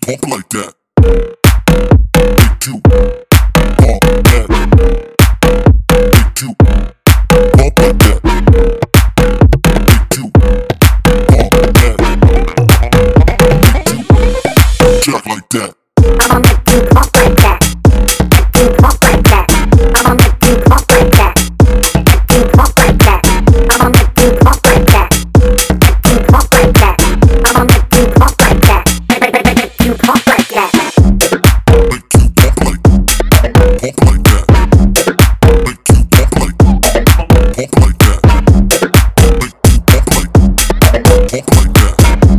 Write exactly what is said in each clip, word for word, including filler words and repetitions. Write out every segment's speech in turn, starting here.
pump like that. Make you pump that. Make you pump like that. Make you pump that. Make you jack like that. I'ma make you pump like that. Make you pump like that. I'ma make you pump like that. Make you pump like that. I'ma make you pump like that. Make you pump like that. I'ma make you pump like that. Make you pump like that. Make you pump like, pump like that. Make you pump like, pump like that. Make you pump like, pump like that.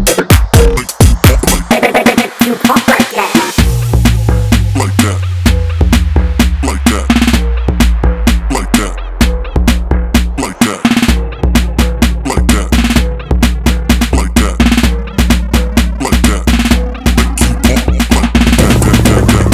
Make you pump like, Make you pump like that. like that, like that, like that, like that, like that, like that, like that. Make you pump like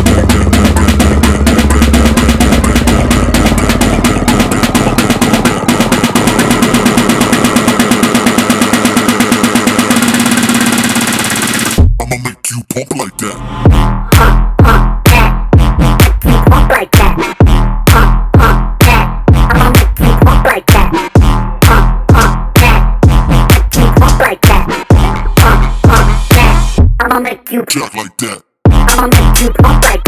I'ma make you pump like that. Pump, pump that. Make you pump like that. Pump, pump that. I'ma make you pump like that. Pump, pump that. Make you pump like that. Pump, pump that. I'ma make you Jack like that. I'ma make you pump like